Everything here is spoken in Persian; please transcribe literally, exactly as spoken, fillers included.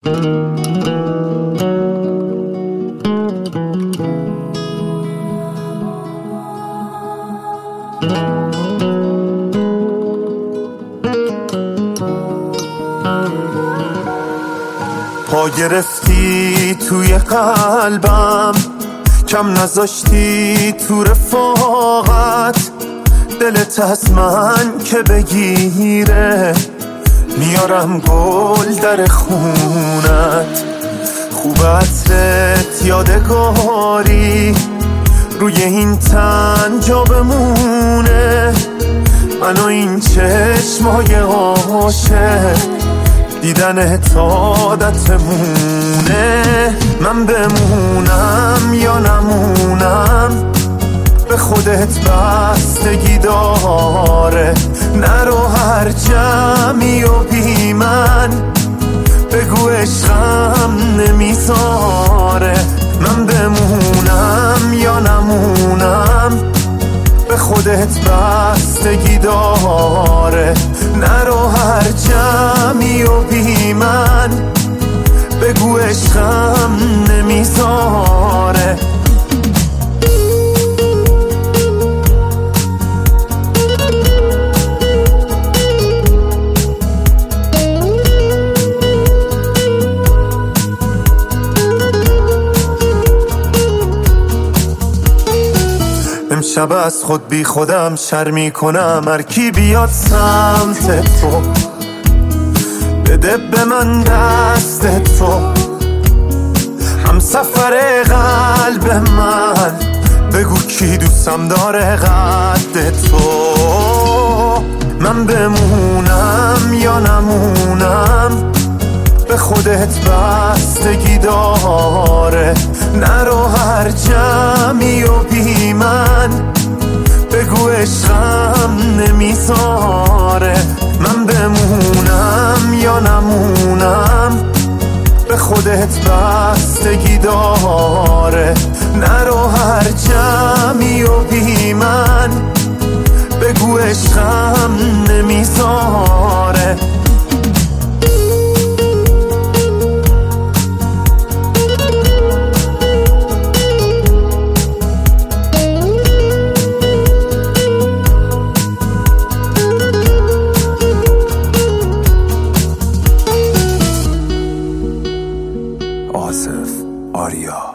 پا گرفتی توی قلبم، کم نذاشتی تو رفاقت، دلت از من که بگیره میارم گل در خونت. خوب عطرت یادگاری روی این تن جا بمونه، من و این چشمای عاشق دیدن عادتمونه. من بمونم یا نمونم به خودت بستگی داره، نرو هر جمعی و بی من بگو عشقم نمیذاره. من بمونم یا نمونم به خودت بستگی داره، نرو هر جمعی و بی من بگو عشقم نمیذاره. امشب از خود بی خودم شرمی کنم، هر کی بیاد سمت تو بده به من دست تو، هم سفر قلب من بگو کی دوستم داره قد تو. من بمونم یا نمونم به خودت بستگی داره، نرو هر جمعی و بی من بگو عشقم نمیذاره. من بمونم یا نمونم به خودت بستگی داره، نرو هر جمعی و بی من بگو عشقم نمیذاره. آصف آریا